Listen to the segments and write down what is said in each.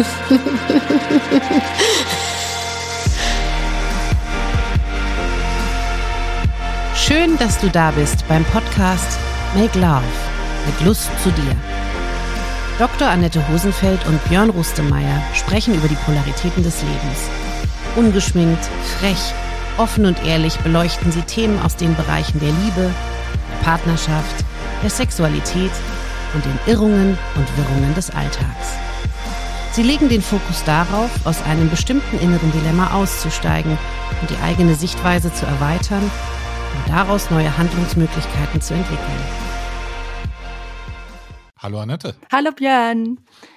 Schön, dass du da bist beim Podcast Make Love mit Lust zu dir. Dr. Annette Hosenfeld und Björn Rustemeyer sprechen über die Polaritäten des Lebens. Ungeschminkt, frech, offen und ehrlich beleuchten sie Themen aus den Bereichen der Liebe, der Partnerschaft, der Sexualität und den Irrungen und Wirrungen des Alltags. Sie legen den Fokus darauf, aus einem bestimmten inneren Dilemma auszusteigen und die eigene Sichtweise zu erweitern und daraus neue Handlungsmöglichkeiten zu entwickeln. Hallo Annette. Hallo Björn.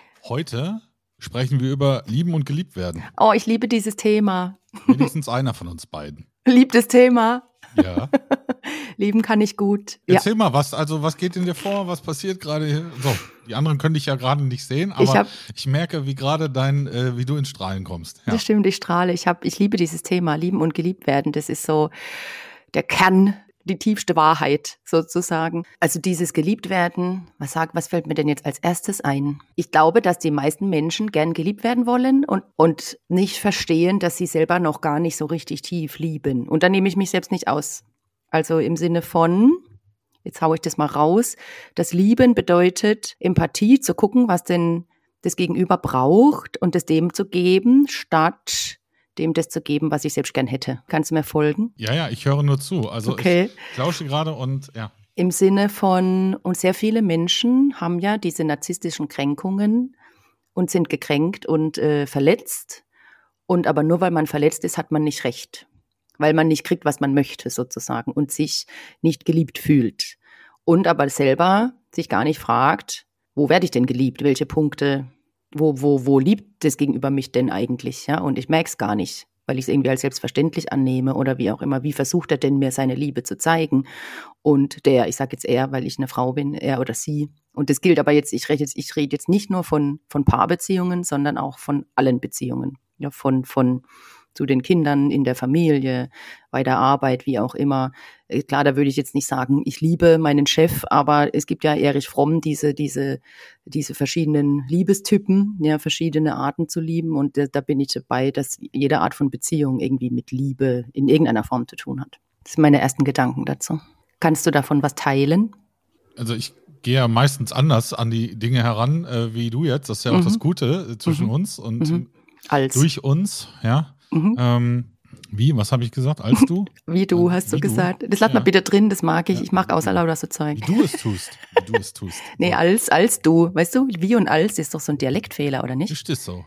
Heute sprechen wir über Lieben und geliebt werden. Oh, ich liebe dieses Thema. Wenigstens einer von uns beiden. Liebt das Thema? Ja. Lieben kann ich gut. Erzähl mal, was geht in dir vor? Was passiert gerade hier? So, die anderen können dich ja gerade nicht sehen, aber ich merke, wie gerade wie du ins Strahlen kommst. Ja. Das stimmt, ich strahle. Ich liebe dieses Thema, lieben und geliebt werden. Das ist so der Kern, die tiefste Wahrheit sozusagen. Also dieses geliebt werden, was fällt mir denn jetzt als erstes ein? Ich glaube, dass die meisten Menschen gern geliebt werden wollen und nicht verstehen, dass sie selber noch gar nicht so richtig tief lieben. Und da nehme ich mich selbst nicht aus. Also im Sinne von, jetzt haue ich das mal raus, das Lieben bedeutet Empathie, zu gucken, was denn das Gegenüber braucht und es dem zu geben, statt dem das zu geben, was ich selbst gern hätte. Kannst du mir folgen? Ja, ich höre nur zu. Also okay. Ich lausche gerade und ja. Im Sinne von, und sehr viele Menschen haben ja diese narzisstischen Kränkungen und sind gekränkt und verletzt. Und aber nur weil man verletzt ist, hat man nicht recht. Weil man nicht kriegt, was man möchte sozusagen und sich nicht geliebt fühlt. Und aber selber sich gar nicht fragt, wo werde ich denn geliebt? Welche Punkte wo liebt das Gegenüber mich denn eigentlich, ja? Und ich merke es gar nicht, weil ich es irgendwie als selbstverständlich annehme oder wie auch immer. Wie versucht er denn, mir seine Liebe zu zeigen? Und ich sage jetzt er, weil ich eine Frau bin, er oder sie. Und das gilt aber jetzt, ich rede jetzt nicht nur von Paarbeziehungen, sondern auch von allen Beziehungen. Ja, von zu den Kindern in der Familie, bei der Arbeit, wie auch immer. Klar, da würde ich jetzt nicht sagen, ich liebe meinen Chef, aber es gibt ja Erich Fromm diese verschiedenen Liebestypen, ja, verschiedene Arten zu lieben und da bin ich dabei, dass jede Art von Beziehung irgendwie mit Liebe in irgendeiner Form zu tun hat. Das sind meine ersten Gedanken dazu. Kannst du davon was teilen? Also ich gehe ja meistens anders an die Dinge heran, wie du jetzt. Das ist ja auch das Gute zwischen uns und durch uns, ja. Was habe ich gesagt? Als du? Wie du, hast du gesagt. Das lass mal bitte drin, das mag ich. Ich mag außer lauter so Zeug. Wie du es tust. Nee, so. als du. Weißt du, wie und als ist doch so ein Dialektfehler, oder nicht? Ist das so?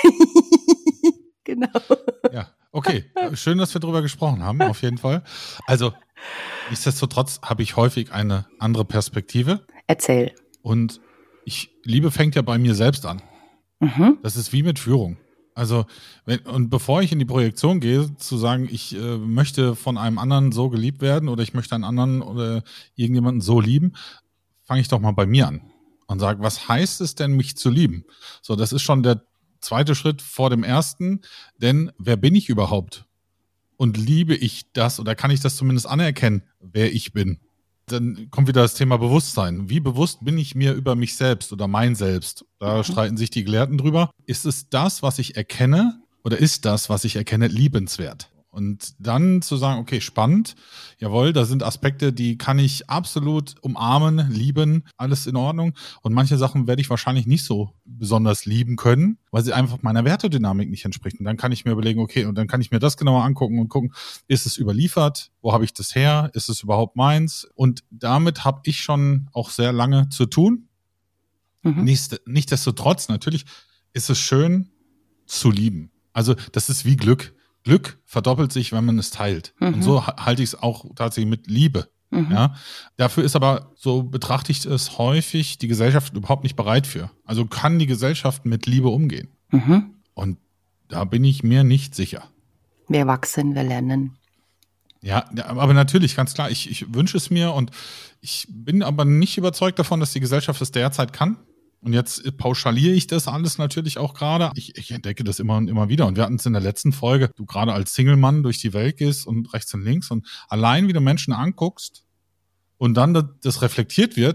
Genau. Ja, okay. Schön, dass wir drüber gesprochen haben, auf jeden Fall. Also, nichtsdestotrotz habe ich häufig eine andere Perspektive. Erzähl. Und Liebe fängt ja bei mir selbst an. Mhm. Das ist wie mit Führung. Also, bevor ich in die Projektion gehe, zu sagen, ich möchte von einem anderen so geliebt werden oder ich möchte einen anderen oder irgendjemanden so lieben, fange ich doch mal bei mir an und sage, was heißt es denn, mich zu lieben? So, das ist schon der zweite Schritt vor dem ersten, denn wer bin ich überhaupt? Und liebe ich das oder kann ich das zumindest anerkennen, wer ich bin? Dann kommt wieder das Thema Bewusstsein. Wie bewusst bin ich mir über mich selbst oder mein Selbst? Da streiten sich die Gelehrten drüber. Ist es das, was ich erkenne, oder ist das, was ich erkenne, liebenswert? Und dann zu sagen, okay, spannend, jawohl, da sind Aspekte, die kann ich absolut umarmen, lieben, alles in Ordnung. Und manche Sachen werde ich wahrscheinlich nicht so besonders lieben können, weil sie einfach meiner Wertedynamik nicht entsprechen. Und dann kann ich mir überlegen, okay, und dann kann ich mir das genauer angucken und gucken, ist es überliefert? Wo habe ich das her? Ist es überhaupt meins? Und damit habe ich schon auch sehr lange zu tun. Nichtsdestotrotz, natürlich ist es schön zu lieben. Also das ist wie Glück. Glück verdoppelt sich, wenn man es teilt. Und so halte ich es auch tatsächlich mit Liebe. Ja? Dafür ist aber, so betrachte ich es häufig, die Gesellschaft überhaupt nicht bereit für. Also kann die Gesellschaft mit Liebe umgehen? Und da bin ich mir nicht sicher. Wir wachsen, wir lernen. Ja, aber natürlich, ganz klar, ich wünsche es mir und ich bin aber nicht überzeugt davon, dass die Gesellschaft es derzeit kann. Und jetzt pauschaliere ich das alles natürlich auch gerade. Ich entdecke das immer und immer wieder. Und wir hatten es in der letzten Folge, du gerade als Single-Mann durch die Welt gehst und rechts und links und allein wie du Menschen anguckst und dann das reflektiert wird,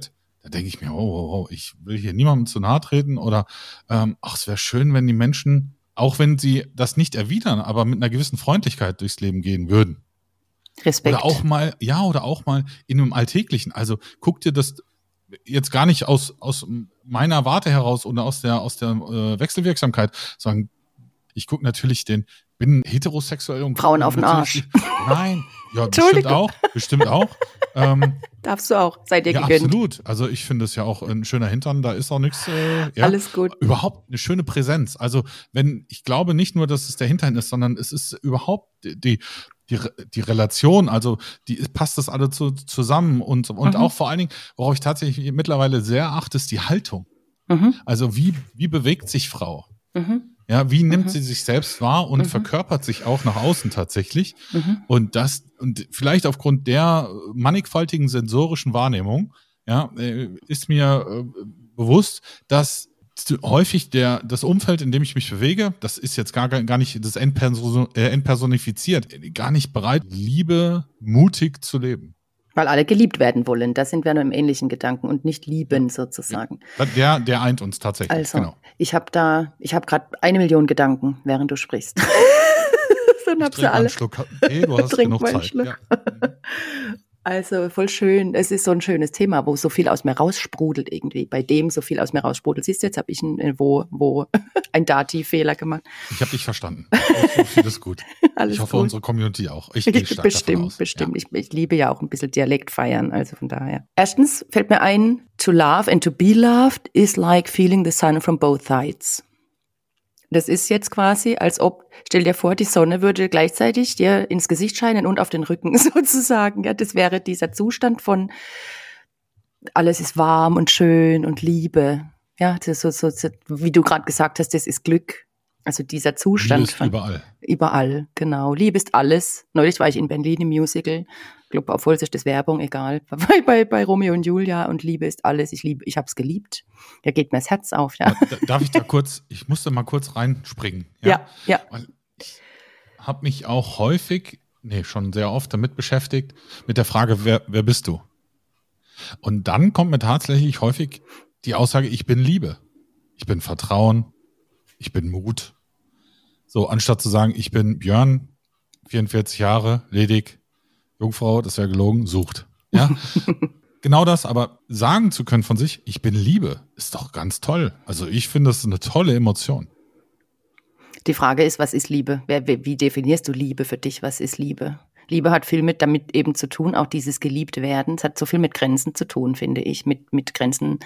Da denke ich mir, ich will hier niemandem zu nahe treten oder es wäre schön, wenn die Menschen, auch wenn sie das nicht erwidern, aber mit einer gewissen Freundlichkeit durchs Leben gehen würden. Respekt. Oder auch mal in einem Alltäglichen. Also guck dir das jetzt gar nicht aus meiner Warte heraus oder aus der Wechselwirksamkeit, sondern ich gucke natürlich bin heterosexuell und Frauen auf den Arsch. Nein, ja, bestimmt auch. Darfst du auch, seid ihr gegönnt. Ja, absolut. Also ich finde es ja auch ein schöner Hintern, da ist auch nichts. Alles gut. Überhaupt eine schöne Präsenz. Also ich glaube nicht nur, dass es der Hintern ist, sondern es ist überhaupt die Relation, also passt das alle zusammen und auch vor allen Dingen, worauf ich tatsächlich mittlerweile sehr achte, ist die Haltung. Also wie bewegt sich Frau? Ja, wie nimmt sie sich selbst wahr und verkörpert sich auch nach außen tatsächlich? Und vielleicht aufgrund der mannigfaltigen sensorischen Wahrnehmung, ja, ist mir bewusst, dass häufig das Umfeld, in dem ich mich bewege, das ist jetzt gar nicht das entpersonifiziert, gar nicht bereit, Liebe mutig zu leben. Weil alle geliebt werden wollen. Da sind wir nur im ähnlichen Gedanken und nicht lieben sozusagen. Der eint uns tatsächlich. Also, genau. Ich habe gerade 1 Million Gedanken, während du sprichst. Dann ich trinke einen Schluck Tee, du hast genug Zeit. Ja. Also voll schön. Es ist so ein schönes Thema, wo so viel aus mir raussprudelt irgendwie. Bei dem so viel aus mir raussprudelt. Siehst du, jetzt habe ich ein Dativfehler gemacht. Ich habe dich verstanden. So viel ist gut. Ich hoffe, unsere Community auch. Ich gehe stark davon aus. Bestimmt. Ja. Ich liebe ja auch ein bisschen Dialekt feiern, also von daher. Erstens fällt mir ein, to love and to be loved is like feeling the sun from both sides. Das ist jetzt quasi, als ob, stell dir vor, die Sonne würde gleichzeitig dir ins Gesicht scheinen und auf den Rücken sozusagen. Ja, das wäre dieser Zustand von alles ist warm und schön und Liebe. Ja, das ist so, wie du gerade gesagt hast, das ist Glück. Also dieser Zustand. Liebe ist überall. Überall, genau. Liebe ist alles. Neulich war ich in Berlin im Musical. Ich glaube, obwohl es ist das Werbung, egal. Bei Romeo und Julia und Liebe ist alles. Ich habe es geliebt. Da geht mir das Herz auf, ja. Darf ich ich musste mal kurz reinspringen. Ja. Weil ich habe mich auch schon sehr oft damit beschäftigt, mit der Frage, wer bist du? Und dann kommt mir tatsächlich häufig die Aussage, ich bin Liebe. Ich bin Vertrauen. Ich bin Mut. So, anstatt zu sagen, ich bin Björn, 44 Jahre, ledig, Jungfrau, das wäre gelogen, sucht. Ja, genau das, aber sagen zu können von sich, ich bin Liebe, ist doch ganz toll. Also ich finde, das ist eine tolle Emotion. Die Frage ist, was ist Liebe? Wie definierst du Liebe für dich? Was ist Liebe? Liebe hat viel damit eben zu tun, auch dieses Geliebt-Werden. Es hat so viel mit Grenzen zu tun, finde ich, mit Grenzen,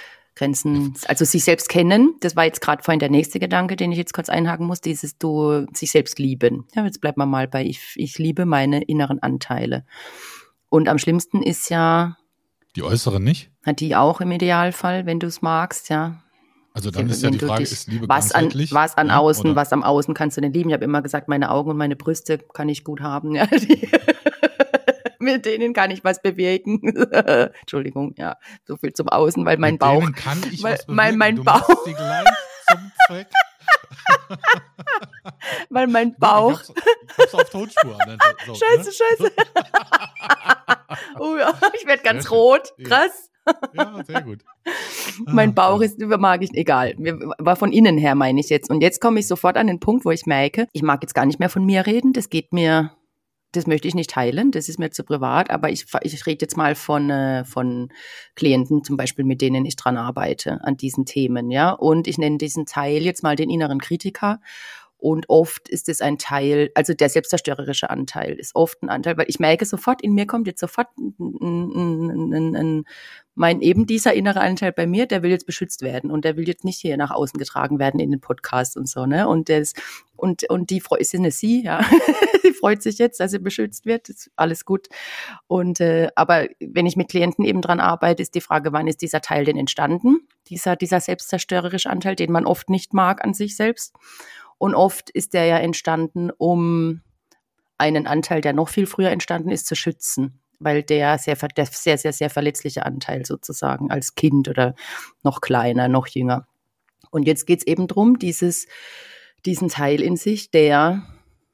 also sich selbst kennen, das war jetzt gerade vorhin der nächste Gedanke, den ich jetzt kurz einhaken muss, sich selbst lieben. Ja, jetzt bleiben wir mal bei ich liebe meine inneren Anteile. Und am schlimmsten ist ja die äußeren nicht? Hat die auch im Idealfall, wenn du es magst, ja. Also dann ist ja die Frage, ist Liebe ganzheitlich? Was am Außen kannst du denn lieben? Ich habe immer gesagt, meine Augen und meine Brüste kann ich gut haben. Ja, mit denen kann ich was bewegen. Entschuldigung, ja, so viel zum Außen, weil mein Bauch. Mit denen kann ich was bewegen. Mein du Bauch. Machst die gleich zum Zweck. Weil mein Bauch. Ich hab's auf Tonspur. So, Scheiße. Oh, ich werde ganz rot. Krass. Ja, sehr gut. Mein Bauch mag ich, egal. Aber von innen her meine ich jetzt. Und jetzt komme ich sofort an den Punkt, wo ich merke, ich mag jetzt gar nicht mehr von mir reden. Das möchte ich nicht teilen, das ist mir zu privat, aber ich rede jetzt mal von Klienten zum Beispiel, mit denen ich dran arbeite, an diesen Themen, ja. Und ich nenne diesen Teil jetzt mal den inneren Kritiker. Und oft ist es ein Teil, also der selbstzerstörerische Anteil ist oft ein Anteil, weil ich merke sofort, in mir kommt jetzt sofort eben dieser innere Anteil bei mir, der will jetzt beschützt werden und der will jetzt nicht hier nach außen getragen werden in den Podcast und so, ne? Und die freut sich, sie, ja, sie freut sich jetzt, dass sie beschützt wird, ist alles gut. Und aber wenn ich mit Klienten eben dran arbeite, ist die Frage, wann ist dieser Teil denn entstanden? Dieser selbstzerstörerische Anteil, den man oft nicht mag an sich selbst. Und oft ist der ja entstanden, um einen Anteil, der noch viel früher entstanden ist, zu schützen, weil der sehr, sehr verletzliche Anteil sozusagen als Kind oder noch kleiner, noch jünger. Und jetzt geht es eben darum, diesen Teil in sich, der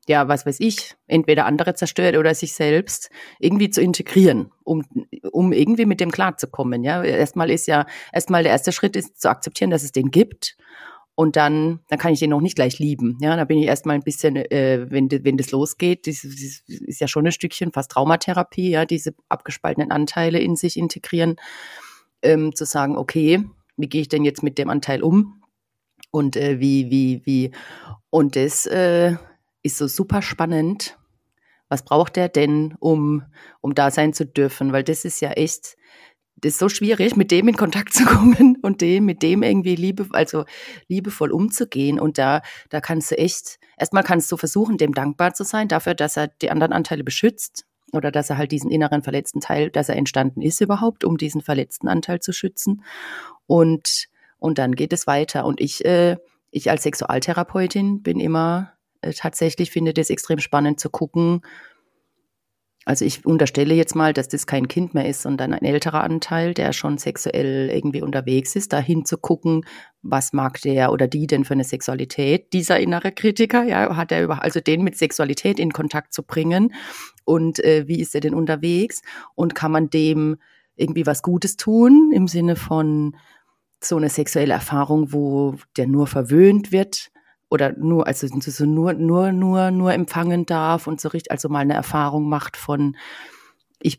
ja, was weiß ich, entweder andere zerstört oder sich selbst irgendwie zu integrieren, um irgendwie mit dem klarzukommen. Ja, erstmal der erste Schritt ist zu akzeptieren, dass es den gibt. Und dann kann ich den noch nicht gleich lieben. Ja, da bin ich erstmal ein bisschen, wenn das losgeht, das ist ja schon ein Stückchen fast Traumatherapie, ja, diese abgespaltenen Anteile in sich integrieren, zu sagen, okay, wie gehe ich denn jetzt mit dem Anteil um? Und wie. Und das ist so super spannend. Was braucht der denn, um da sein zu dürfen? Weil das ist ja echt, das ist so schwierig, mit dem in Kontakt zu kommen und mit dem irgendwie liebevoll umzugehen. Und da kannst du echt, erstmal kannst du versuchen, dem dankbar zu sein, dafür, dass er die anderen Anteile beschützt oder dass er halt diesen inneren verletzten Teil, dass er entstanden ist überhaupt, um diesen verletzten Anteil zu schützen. Und dann geht es weiter. Und ich als Sexualtherapeutin bin immer tatsächlich, finde das extrem spannend zu gucken. Also ich unterstelle jetzt mal, dass das kein Kind mehr ist, sondern ein älterer Anteil, der schon sexuell irgendwie unterwegs ist, dahin zu gucken, was mag der oder die denn für eine Sexualität, dieser innere Kritiker, ja, also den mit Sexualität in Kontakt zu bringen und wie ist er denn unterwegs und kann man dem irgendwie was Gutes tun im Sinne von so eine sexuelle Erfahrung, wo der nur verwöhnt wird, oder nur empfangen darf und so richtig, also mal eine Erfahrung macht von, ich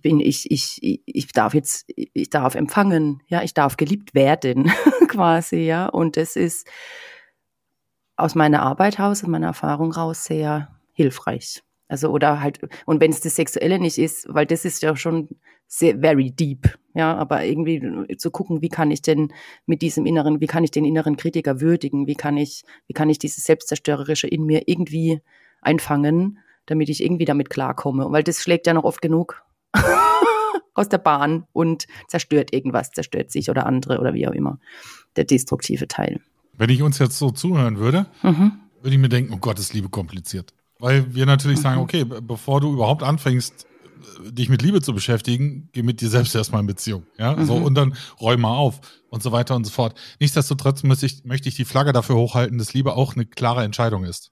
darf empfangen, ja, ich darf geliebt werden, quasi, ja, und das ist aus meiner Erfahrung raus sehr hilfreich. Also, oder halt, und wenn es das Sexuelle nicht ist, weil das ist ja schon sehr, very deep, ja, aber irgendwie zu gucken, wie kann ich den inneren Kritiker würdigen, wie kann ich dieses Selbstzerstörerische in mir irgendwie einfangen, damit ich irgendwie damit klarkomme, weil das schlägt ja noch oft genug aus der Bahn und zerstört sich oder andere oder wie auch immer, der destruktive Teil. Wenn ich uns jetzt so zuhören würde, würde ich mir denken, oh Gott, ist Liebe kompliziert. Weil wir natürlich sagen, okay, bevor du überhaupt anfängst, dich mit Liebe zu beschäftigen, geh mit dir selbst erstmal in Beziehung. Ja? So, und dann räum mal auf und so weiter und so fort. Nichtsdestotrotz möchte ich die Flagge dafür hochhalten, dass Liebe auch eine klare Entscheidung ist.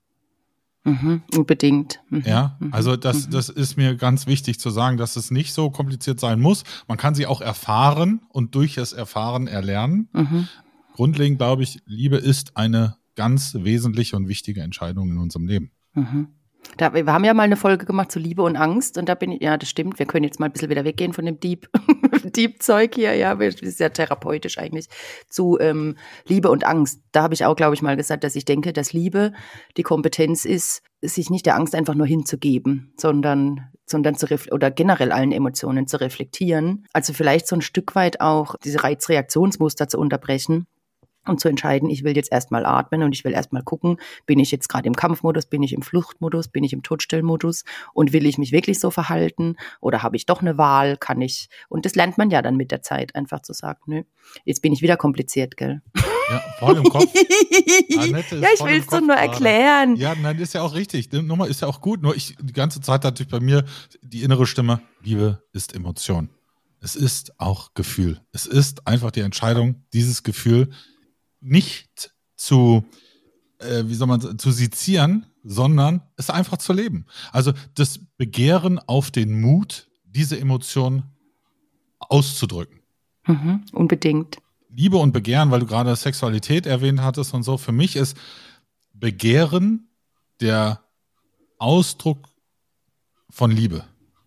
Unbedingt. Ja, also das ist mir ganz wichtig zu sagen, dass es nicht so kompliziert sein muss. Man kann sie auch erfahren und durch das Erfahren erlernen. Grundlegend glaube ich, Liebe ist eine ganz wesentliche und wichtige Entscheidung in unserem Leben. Wir haben ja mal eine Folge gemacht zu Liebe und Angst und da ja, das stimmt, wir können jetzt mal ein bisschen wieder weggehen von dem Deep-Zeug hier, ja, das ist ja therapeutisch eigentlich, zu Liebe und Angst. Da habe ich auch, glaube ich, mal gesagt, dass ich denke, dass Liebe die Kompetenz ist, sich nicht der Angst einfach nur hinzugeben, sondern oder generell allen Emotionen zu reflektieren. Also vielleicht so ein Stück weit auch diese Reizreaktionsmuster zu unterbrechen. Und zu entscheiden, ich will jetzt erstmal atmen und ich will erstmal gucken, bin ich jetzt gerade im Kampfmodus, bin ich im Fluchtmodus, bin ich im Todstellmodus und will ich mich wirklich so verhalten oder habe ich doch eine Wahl, und das lernt man ja dann mit der Zeit, einfach zu sagen, nö, jetzt bin ich wieder kompliziert, gell? Ja, voll im Kopf. Annette, ja, ich will es doch nur erklären. Ja, nein, ist ja auch richtig. Nummer ist ja auch gut, nur die ganze Zeit natürlich bei mir die innere Stimme, Liebe ist Emotion. Es ist auch Gefühl. Es ist einfach die Entscheidung, dieses Gefühl nicht zu sezieren, sondern es einfach zu leben. Also das Begehren auf den Mut, diese Emotion auszudrücken. Unbedingt. Liebe und Begehren, weil du gerade Sexualität erwähnt hattest und so, für mich ist Begehren der Ausdruck von Liebe.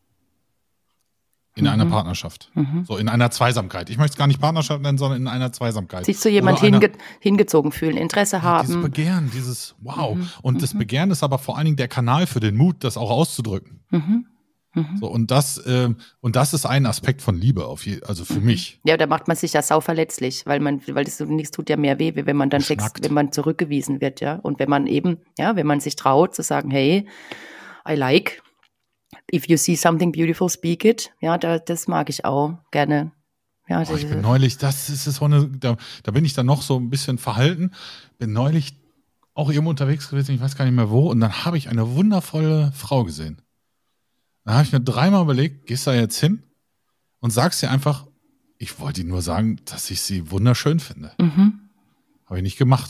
In einer Partnerschaft. So in einer Zweisamkeit. Ich möchte es gar nicht Partnerschaft nennen, sondern in einer Zweisamkeit. Sich zu jemand hingezogen fühlen, Interesse haben. Dieses Begehren, dieses Wow. Und das Begehren ist aber vor allen Dingen der Kanal für den Mut, das auch auszudrücken. So, und das ist ein Aspekt von Liebe, also für mich. Ja, da macht man sich ja sauverletzlich, weil das nichts tut ja mehr weh, wie wenn man dann wenn man zurückgewiesen wird, ja. Und wenn man wenn man sich traut zu sagen, hey, I like. If you see something beautiful, speak it. Ja, das mag ich auch gerne. Ja, ich bin neulich, da bin ich dann noch so ein bisschen verhalten. Bin neulich auch irgendwo unterwegs gewesen, ich weiß gar nicht mehr wo, und dann habe ich eine wundervolle Frau gesehen. Da habe ich mir 3-mal überlegt, gehst du da jetzt hin und sagst ihr einfach, ich wollte ihr nur sagen, dass ich sie wunderschön finde. Habe ich nicht gemacht.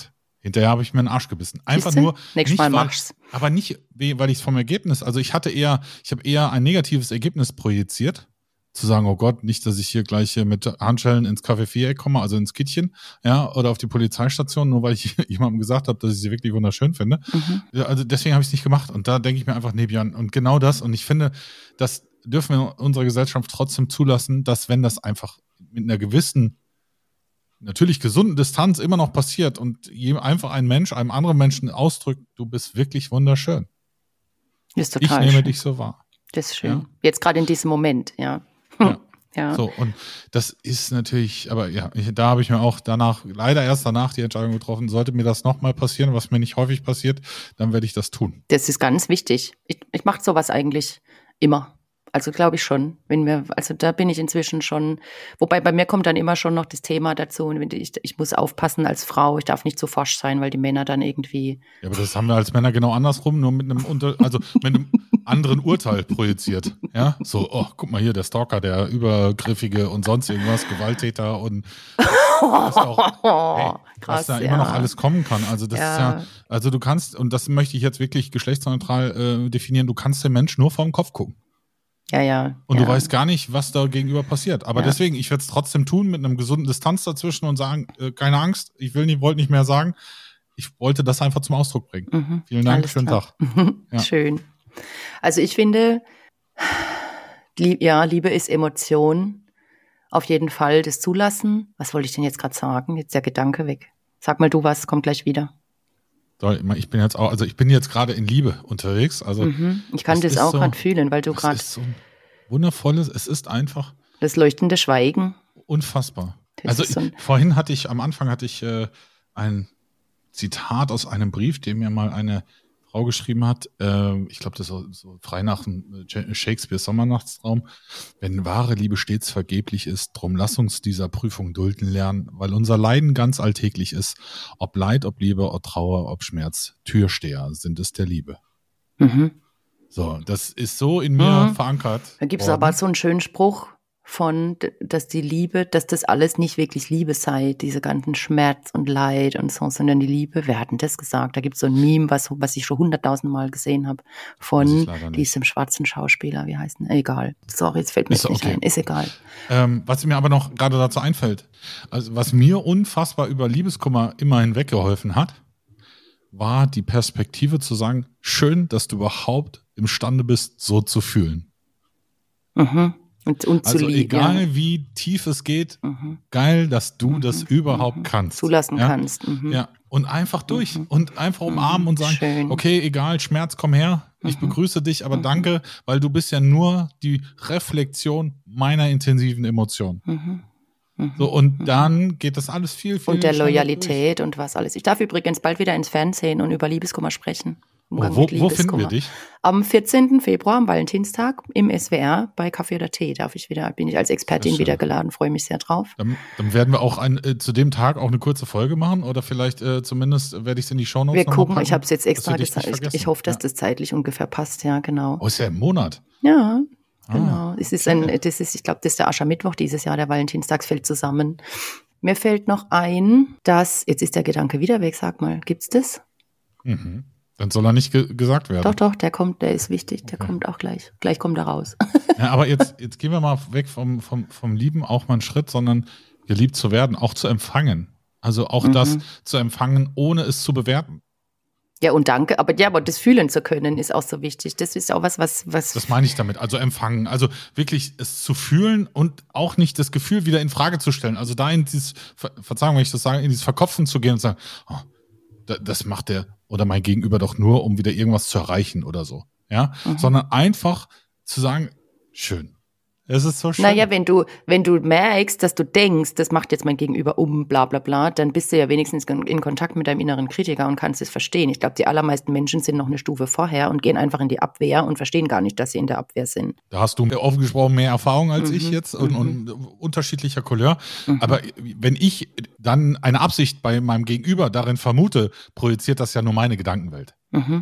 Hinterher habe ich mir einen Arsch gebissen. Einfach Siehste? nur, Nächstes Mal mach's. Aber nicht, weil ich es vom Ergebnis, also ich habe eher ein negatives Ergebnis projiziert, zu sagen, oh Gott, nicht, dass ich hier gleich hier mit Handschellen ins Café-Viereck komme, also ins Kittchen, ja, oder auf die Polizeistation, nur weil ich jemandem gesagt habe, dass ich sie wirklich wunderschön finde. Ja, also deswegen habe ich es nicht gemacht. Und da denke ich mir einfach, nee, Björn, und genau das, und ich finde, das dürfen wir in unserer Gesellschaft trotzdem zulassen, dass wenn das einfach mit einer gewissen, natürlich gesunden Distanz immer noch passiert und einfach ein Mensch einem anderen Menschen ausdrückt, du bist wirklich wunderschön. Das ist total ich nehme schön. dich so wahr. Das ist schön. Ja? Jetzt gerade in diesem Moment, ja. Ja. So, und das ist natürlich, aber ja, da habe ich mir auch leider erst danach die Entscheidung getroffen, sollte mir das nochmal passieren, was mir nicht häufig passiert, dann werde ich das tun. Das ist ganz wichtig. Ich mache sowas eigentlich immer. Also glaube ich schon, also da bin ich inzwischen schon, wobei bei mir kommt dann immer schon noch das Thema dazu, und ich muss aufpassen als Frau, ich darf nicht zu forsch sein, weil die Männer dann irgendwie. Ja, aber das haben wir als Männer genau andersrum, nur mit einem mit einem anderen Urteil projiziert. Ja, so, oh, guck mal hier, der Stalker, der Übergriffige und sonst irgendwas, Gewalttäter und was da immer noch alles kommen kann. Also das ist ja, also du kannst, und das möchte ich jetzt wirklich geschlechtsneutral definieren, du kannst den Mensch nur vor den Kopf gucken. Ja. Und du weißt gar nicht, was da gegenüber passiert. Aber deswegen, ich werde es trotzdem tun mit einem gesunden Distanz dazwischen und sagen, keine Angst, wollte nicht mehr sagen. Ich wollte das einfach zum Ausdruck bringen. Vielen Dank, schönen Tag. Ja. Schön. Also ich finde, Liebe ist Emotion. Auf jeden Fall das Zulassen. Was wollte ich denn jetzt gerade sagen? Jetzt der Gedanke weg. Sag mal du was, kommt gleich wieder. Ich bin jetzt gerade in Liebe unterwegs. Also ich kann das auch gerade fühlen, weil du gerade. Es ist so ein wundervolles, es ist einfach. Das leuchtende Schweigen. Unfassbar. Am Anfang hatte ich ein Zitat aus einem Brief, den mir mal eine Frau geschrieben hat. Ich glaube, das war so frei nach Shakespeares Sommernachtstraum. Wenn wahre Liebe stets vergeblich ist, drum lass uns dieser Prüfung dulden lernen, weil unser Leiden ganz alltäglich ist. Ob Leid, ob Liebe, ob Trauer, ob Schmerz, Türsteher sind es der Liebe. So, das ist so in mir verankert. Da gibt es aber so einen schönen Spruch dass die Liebe, dass das alles nicht wirklich Liebe sei, diese ganzen Schmerz und Leid und so, sondern die Liebe, wer hat denn das gesagt? Da gibt es so ein Meme, was ich schon 100.000 Mal gesehen habe, von diesem schwarzen Schauspieler, wie heißt denn? Egal. Sorry, jetzt fällt mir nicht ein. Ist egal. Was mir aber noch gerade dazu einfällt, also was mir unfassbar über Liebeskummer immer hinweggeholfen hat, war die Perspektive zu sagen, schön, dass du überhaupt imstande bist, so zu fühlen. Und also egal wie tief es geht, geil, dass du das überhaupt kannst. Zulassen kannst. Ja, und einfach durch und einfach umarmen und sagen, schön. Okay, egal, Schmerz, komm her, ich begrüße dich, aber danke, weil du bist ja nur die Reflexion meiner intensiven Emotionen. So, und dann geht das alles viel und der Loyalität durch. Und was alles. Ich darf übrigens bald wieder ins Fernsehen und über Liebeskummer sprechen. Wo finden wir dich? Am 14. Februar, am Valentinstag, im SWR bei Kaffee oder Tee bin ich als Expertin wieder geladen, freue mich sehr drauf. Dann werden wir auch zu dem Tag auch eine kurze Folge machen oder vielleicht zumindest werde ich es in die Shownotes Wir gucken, ich habe es jetzt extra gesagt. Ich hoffe, dass das zeitlich ungefähr passt, ja, genau. Oh, ist ja im Monat. Ja, genau. Ich glaube, das ist der Aschermittwoch dieses Jahr, der Valentinstag fällt zusammen. Mir fällt noch ein, jetzt ist der Gedanke wieder weg, sag mal, gibt's das? Dann soll er nicht gesagt werden. Doch, der ist wichtig, der kommt auch gleich. Gleich kommt er raus. Ja, aber jetzt gehen wir mal weg vom Lieben, auch mal einen Schritt, sondern geliebt zu werden, auch zu empfangen. Also auch das zu empfangen, ohne es zu bewerten. Ja, und danke, aber das fühlen zu können, ist auch so wichtig. Das ist auch was. Das meine ich damit, also empfangen. Also wirklich es zu fühlen und auch nicht das Gefühl wieder in Frage zu stellen. Also da in dieses, Verzeihung, wenn ich das sage, in dieses Verkopfen zu gehen und sagen, oh, das macht der oder mein Gegenüber doch nur, um wieder irgendwas zu erreichen oder so. Ja, sondern einfach zu sagen, schön. Es ist so schön. Naja, wenn du merkst, dass du denkst, das macht jetzt mein Gegenüber bla bla bla, dann bist du ja wenigstens in Kontakt mit deinem inneren Kritiker und kannst es verstehen. Ich glaube, die allermeisten Menschen sind noch eine Stufe vorher und gehen einfach in die Abwehr und verstehen gar nicht, dass sie in der Abwehr sind. Da hast du offen gesprochen mehr Erfahrung als ich jetzt und unterschiedlicher Couleur. Aber wenn ich dann eine Absicht bei meinem Gegenüber darin vermute, projiziert das ja nur meine Gedankenwelt.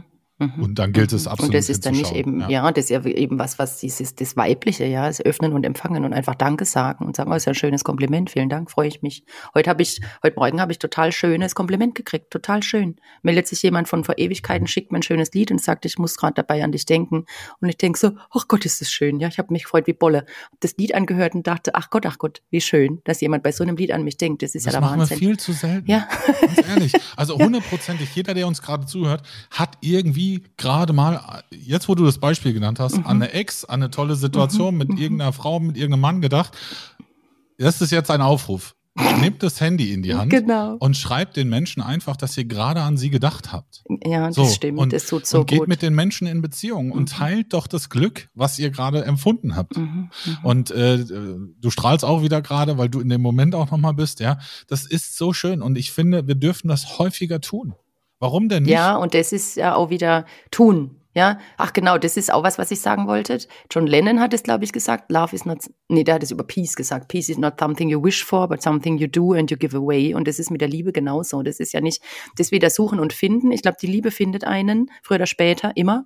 Und dann gilt es absolut. Und das ist dann nicht eben, das ist ja eben was das Weibliche, das Öffnen und Empfangen und einfach Danke sagen und sagen, oh, ist ja ein schönes Kompliment, vielen Dank, freue ich mich. Heute Morgen habe ich total schönes Kompliment gekriegt, total schön. Meldet sich jemand von vor Ewigkeiten, schickt mir ein schönes Lied und sagt, ich muss gerade dabei an dich denken. Und ich denke so, ach Gott, ist das schön, ich habe mich gefreut wie Bolle. Hab das Lied angehört und dachte, ach Gott, wie schön, dass jemand bei so einem Lied an mich denkt. Das ist ja der Wahnsinn. Das machen wir viel zu selten. Ja. Ganz ehrlich. Also 100%ig, jeder, der uns gerade zuhört, hat irgendwie gerade mal, jetzt wo du das Beispiel genannt hast, an eine Ex, an eine tolle Situation mit irgendeiner Frau, mit irgendeinem Mann gedacht. Das ist jetzt ein Aufruf. Nehmt das Handy in die Hand und schreibt den Menschen einfach, dass ihr gerade an sie gedacht habt. Ja, das stimmt. Und das tut so und geht gut. mit den Menschen in Beziehung und teilt doch das Glück, was ihr gerade empfunden habt. Und du strahlst auch wieder gerade, weil du in dem Moment auch nochmal bist. Ja, das ist so schön und ich finde, wir dürfen das häufiger tun. Warum denn nicht? Ja, und das ist ja auch wieder tun. Ja, ach genau, das ist auch was ich sagen wollte. John Lennon hat es, glaube ich, gesagt. Der hat es über Peace gesagt. Peace is not something you wish for, but something you do and you give away. Und das ist mit der Liebe genauso. Das ist ja nicht das wieder suchen und finden. Ich glaube, die Liebe findet einen, früher oder später, immer.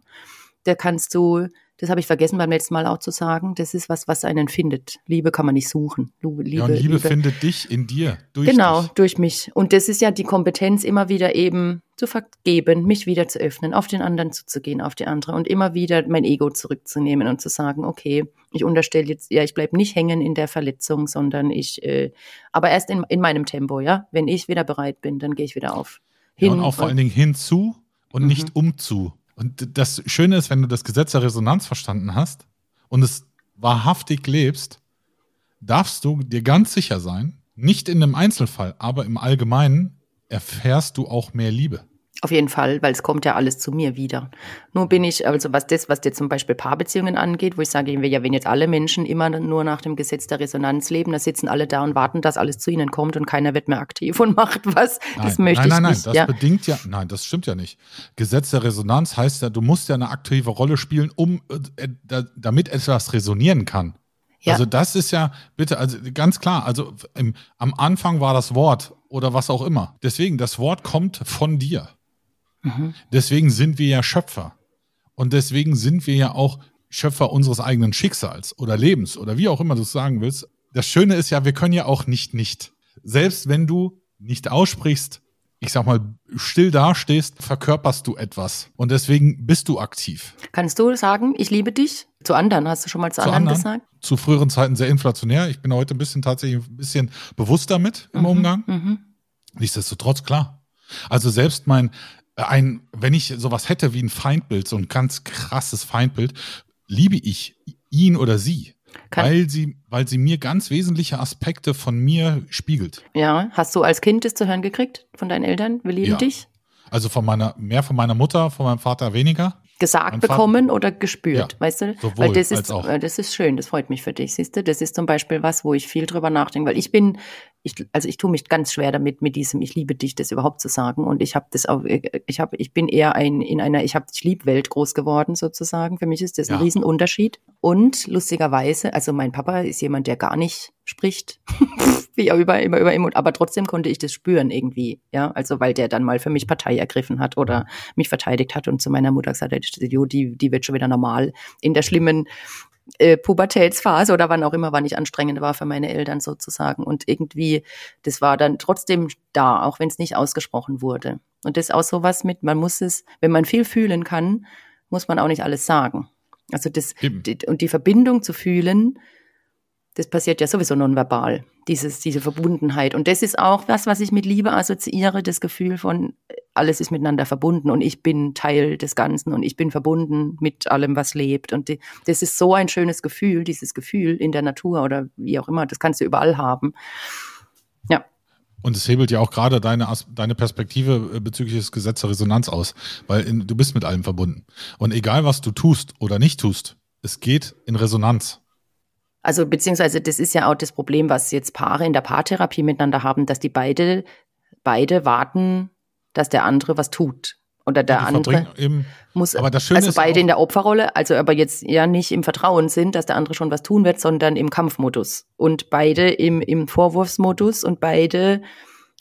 Das habe ich vergessen beim letzten Mal auch zu sagen, das ist was einen findet. Liebe kann man nicht suchen. Liebe findet dich in dir, durch dich. Durch mich. Und das ist ja die Kompetenz, immer wieder eben zu vergeben, mich wieder zu öffnen, auf den anderen zuzugehen, auf die andere und immer wieder mein Ego zurückzunehmen und zu sagen, okay, ich unterstelle jetzt, ich bleibe nicht hängen in der Verletzung, sondern aber erst in meinem Tempo, wenn ich wieder bereit bin, dann gehe ich wieder auf. Und auch vor allen Dingen hinzu und nicht umzu. Und das Schöne ist, wenn du das Gesetz der Resonanz verstanden hast und es wahrhaftig lebst, darfst du dir ganz sicher sein, nicht in einem Einzelfall, aber im Allgemeinen erfährst du auch mehr Liebe. Auf jeden Fall, weil es kommt ja alles zu mir wieder. Nur bin ich, also was jetzt zum Beispiel Paarbeziehungen angeht, wo ich sage, wenn jetzt alle Menschen immer nur nach dem Gesetz der Resonanz leben, da sitzen alle da und warten, dass alles zu ihnen kommt und keiner wird mehr aktiv und macht was. Das möchte ich nicht. Nein, das stimmt ja nicht. Gesetz der Resonanz heißt ja, du musst ja eine aktive Rolle spielen, damit etwas resonieren kann. Ja. Also das ist ja, bitte, also ganz klar, also am Anfang war das Wort oder was auch immer. Deswegen, das Wort kommt von dir. Deswegen sind wir ja Schöpfer. Und deswegen sind wir ja auch Schöpfer unseres eigenen Schicksals oder Lebens oder wie auch immer du es sagen willst. Das Schöne ist ja, wir können ja auch nicht. Selbst wenn du nicht aussprichst, ich sag mal, still dastehst, verkörperst du etwas. Und deswegen bist du aktiv. Kannst du sagen, ich liebe dich? Zu anderen, hast du schon mal zu anderen gesagt? Zu früheren Zeiten sehr inflationär. Ich bin heute tatsächlich ein bisschen bewusster mit im Umgang. Nichtsdestotrotz, klar. Also selbst wenn ich sowas hätte wie ein Feindbild, so ein ganz krasses Feindbild, liebe ich ihn oder sie, weil sie mir ganz wesentliche Aspekte von mir spiegelt. Ja, hast du als Kind das zu hören gekriegt von deinen Eltern? Wir lieben dich? Also mehr von meiner Mutter, von meinem Vater weniger. Gesagt bekommen oder gespürt, weißt du? Sowohl weil das als auch. Das ist schön, das freut mich für dich, siehst du? Das ist zum Beispiel was, wo ich viel drüber nachdenke, weil ich tue mich ganz schwer damit, mit diesem ich liebe dich, das überhaupt zu sagen und ich bin eher ich lieb Welt groß geworden sozusagen, für mich ist das ein Riesenunterschied und lustigerweise, also mein Papa ist jemand, der gar nicht spricht, wie er immer über ihm, aber trotzdem konnte ich das spüren irgendwie, also weil der dann mal für mich Partei ergriffen hat oder mich verteidigt hat und zu meiner Mutter gesagt hat, die wird schon wieder normal in der schlimmen Pubertätsphase oder wann ich anstrengend war für meine Eltern sozusagen und irgendwie, das war dann trotzdem da, auch wenn es nicht ausgesprochen wurde und das ist auch sowas mit, man muss es, wenn man viel fühlen kann, muss man auch nicht alles sagen, also und die Verbindung zu fühlen, das passiert ja sowieso nonverbal, diese Verbundenheit. Und das ist auch was ich mit Liebe assoziiere, das Gefühl von, alles ist miteinander verbunden und ich bin Teil des Ganzen und ich bin verbunden mit allem, was lebt. Und das ist so ein schönes Gefühl, dieses Gefühl in der Natur oder wie auch immer, das kannst du überall haben. Ja. Und es hebelt ja auch gerade deine Perspektive bezüglich des Gesetzes der Resonanz aus, weil du bist mit allem verbunden. Und egal, was du tust oder nicht tust, es geht in Resonanz. Also beziehungsweise das ist ja auch das Problem, was jetzt Paare in der Paartherapie miteinander haben, dass die beide warten, dass der andere was tut. Oder der andere muss, aber das Schöne also ist beide in der Opferrolle, also aber jetzt ja nicht im Vertrauen sind, dass der andere schon was tun wird, sondern im Kampfmodus. Und beide im Vorwurfsmodus und beide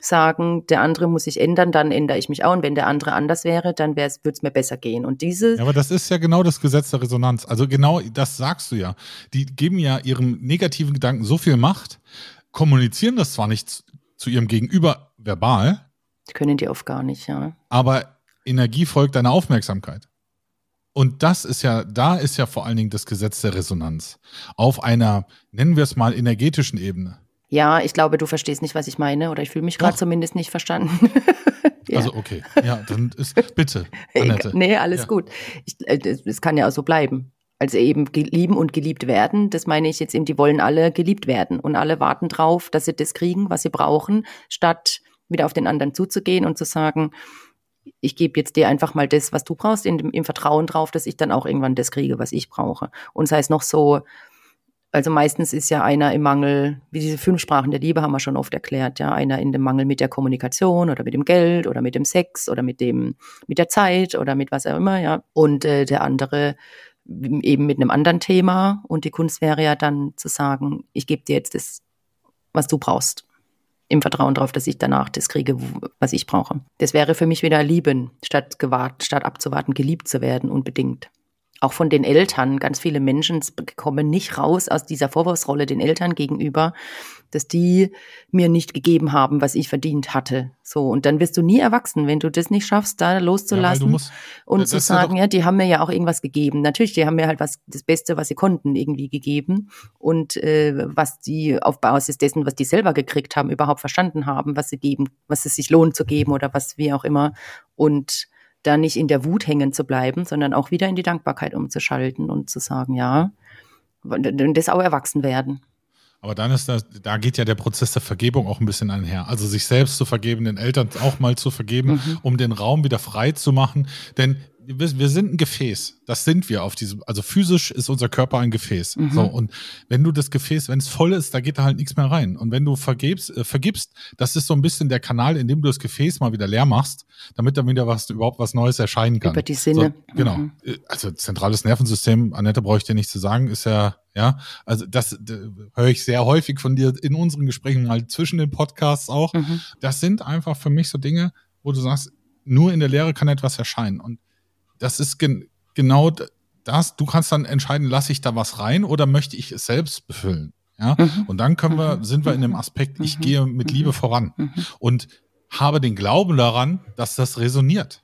sagen, der andere muss sich ändern, dann ändere ich mich auch. Und wenn der andere anders wäre, dann würde es mir besser gehen. Und Ja, aber das ist ja genau das Gesetz der Resonanz. Also genau das sagst du ja. Die geben ja ihrem negativen Gedanken so viel Macht, kommunizieren das zwar nicht zu ihrem Gegenüber verbal. Die können die oft gar nicht, ja. Aber Energie folgt deiner Aufmerksamkeit. Und da ist ja vor allen Dingen das Gesetz der Resonanz. Auf einer, nennen wir es mal, energetischen Ebene. Ja, ich glaube, du verstehst nicht, was ich meine, oder ich fühle mich gerade zumindest nicht verstanden. Ja. Also okay, ja, dann bitte, Annette. Nee, alles gut. Es kann ja auch so bleiben. Also eben lieben und geliebt werden, das meine ich jetzt eben, die wollen alle geliebt werden und alle warten drauf, dass sie das kriegen, was sie brauchen, statt wieder auf den anderen zuzugehen und zu sagen, ich gebe jetzt dir einfach mal das, was du brauchst, im Vertrauen drauf, dass ich dann auch irgendwann das kriege, was ich brauche. Und sei es noch so, also meistens ist ja einer im Mangel, wie diese 5 Sprachen der Liebe haben wir schon oft erklärt, ja, einer in dem Mangel mit der Kommunikation oder mit dem Geld oder mit dem Sex oder mit der Zeit oder mit was auch immer, ja. Und der andere eben mit einem anderen Thema. Und die Kunst wäre ja dann zu sagen, ich gebe dir jetzt das, was du brauchst. Im Vertrauen darauf, dass ich danach das kriege, was ich brauche. Das wäre für mich wieder lieben, statt abzuwarten, geliebt zu werden, unbedingt. Auch von den Eltern, ganz viele Menschen kommen nicht raus aus dieser Vorwurfsrolle den Eltern gegenüber, dass die mir nicht gegeben haben, was ich verdient hatte. So, und dann wirst du nie erwachsen, wenn du das nicht schaffst, da loszulassen und zu sagen, ja, die haben mir ja auch irgendwas gegeben. Natürlich, die haben mir halt das Beste, was sie konnten, irgendwie gegeben. Und was die auf Basis dessen, was die selber gekriegt haben, überhaupt verstanden haben, was sie geben, was es sich lohnt zu geben oder was wie auch immer. Und da nicht in der Wut hängen zu bleiben, sondern auch wieder in die Dankbarkeit umzuschalten und zu sagen, ja, das auch erwachsen werden. Aber dann da geht ja der Prozess der Vergebung auch ein bisschen einher. Also sich selbst zu vergeben, den Eltern auch mal zu vergeben, um den Raum wieder frei zu machen. Denn wir sind ein Gefäß. Das sind wir also physisch ist unser Körper ein Gefäß. So, und wenn du das Gefäß, wenn es voll ist, da geht da halt nichts mehr rein. Und wenn du vergibst, das ist so ein bisschen der Kanal, in dem du das Gefäß mal wieder leer machst, damit dann wieder überhaupt was Neues erscheinen kann. Über die Sinne. So, genau. Also zentrales Nervensystem, Annette, brauche ich dir nicht zu sagen, ist ja, also das höre ich sehr häufig von dir in unseren Gesprächen mal zwischen den Podcasts auch. Das sind einfach für mich so Dinge, wo du sagst, nur in der Leere kann etwas erscheinen. Und das ist genau das. Du kannst dann entscheiden, lasse ich da was rein oder möchte ich es selbst befüllen? Ja? Und dann sind wir in dem Aspekt, ich gehe mit Liebe voran und habe den Glauben daran, dass das resoniert.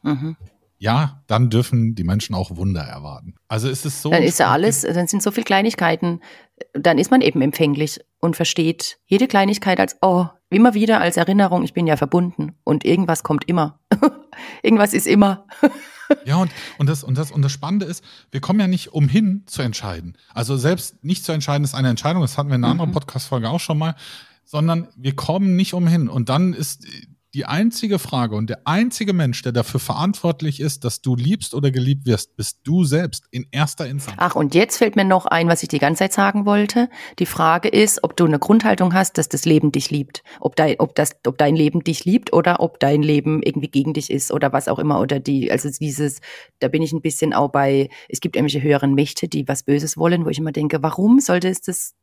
Ja, dann dürfen die Menschen auch Wunder erwarten. Also ist es so. Dann ist ja alles, dann sind so viele Kleinigkeiten, dann ist man eben empfänglich und versteht jede Kleinigkeit als, immer wieder als Erinnerung, ich bin ja verbunden und irgendwas kommt immer. Irgendwas ist immer. Ja, und das Spannende ist, wir kommen ja nicht umhin zu entscheiden. Also selbst nicht zu entscheiden ist eine Entscheidung, das hatten wir in einer anderen Podcast-Folge auch schon mal, sondern wir kommen nicht umhin. Und dann ist die einzige Frage und der einzige Mensch, der dafür verantwortlich ist, dass du liebst oder geliebt wirst, bist du selbst in erster Instanz. Ach, und jetzt fällt mir noch ein, was ich die ganze Zeit sagen wollte. Die Frage ist, ob du eine Grundhaltung hast, dass das Leben dich liebt. Ob dein Leben dich liebt oder ob dein Leben irgendwie gegen dich ist oder was auch immer. Oder da bin ich ein bisschen auch bei, es gibt irgendwelche höheren Mächte, die was Böses wollen, wo ich immer denke, warum sollte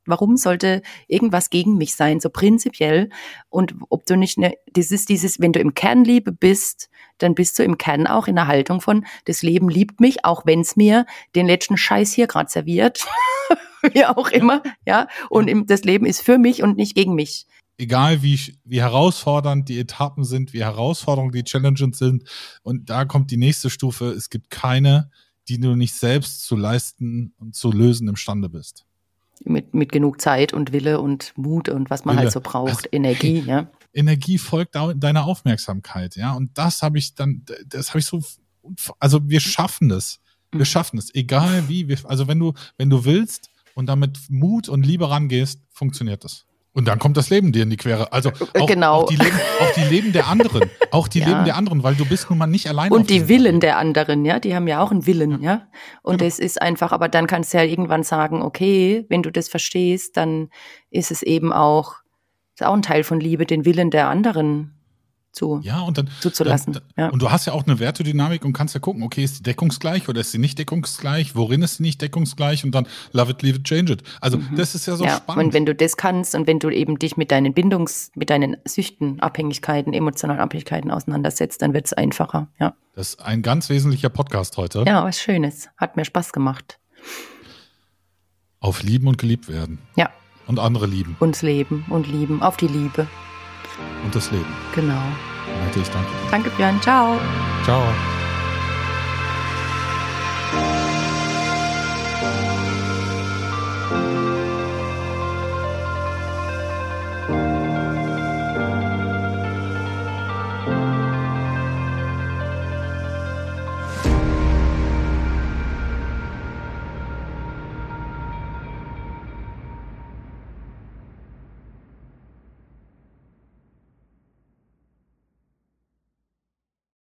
irgendwas gegen mich sein, so prinzipiell? Und ob du nicht wenn du im Kern Liebe bist, dann bist du im Kern auch in der Haltung von, das Leben liebt mich, auch wenn es mir den letzten Scheiß hier gerade serviert, wie auch immer, ja. Und das Leben ist für mich und nicht gegen mich. Egal wie herausfordernd die Etappen sind, wie herausfordernd die Challenges sind. Und da kommt die nächste Stufe. Es gibt keine, die du nicht selbst zu leisten und zu lösen imstande bist. Mit genug Zeit und Wille und Mut und was man halt so braucht, Energie, ja. Energie folgt deiner Aufmerksamkeit, ja. Und das habe ich so, also wir schaffen das. Wir schaffen es. Egal wie, also wenn du willst und damit Mut und Liebe rangehst, funktioniert das. Und dann kommt das Leben dir in die Quere. Also auch die Leben der anderen. Auch die Leben der anderen, weil du bist nun mal nicht alleine. Und die Willen der anderen, ja, die haben ja auch einen Willen, ja. Und es ist einfach, aber dann kannst du ja irgendwann sagen, okay, wenn du das verstehst, dann ist es eben auch ein Teil von Liebe, den Willen der anderen zuzulassen. Und du hast ja auch eine Wertedynamik und kannst ja gucken, okay, ist die deckungsgleich oder ist sie nicht deckungsgleich? Worin ist sie nicht deckungsgleich? Und dann love it, leave it, change it. Also das ist ja so spannend. Und wenn du das kannst und wenn du eben dich mit deinen mit deinen Süchten, Abhängigkeiten, emotionalen Abhängigkeiten auseinandersetzt, dann wird es einfacher. Ja. Das ist ein ganz wesentlicher Podcast heute. Ja, was Schönes. Hat mir Spaß gemacht. Auf lieben und geliebt werden. Ja. Und andere lieben. Uns leben und lieben. Auf die Liebe. Und das Leben. Genau. Annette, ich danke dir. Danke, Björn. Ciao. Ciao.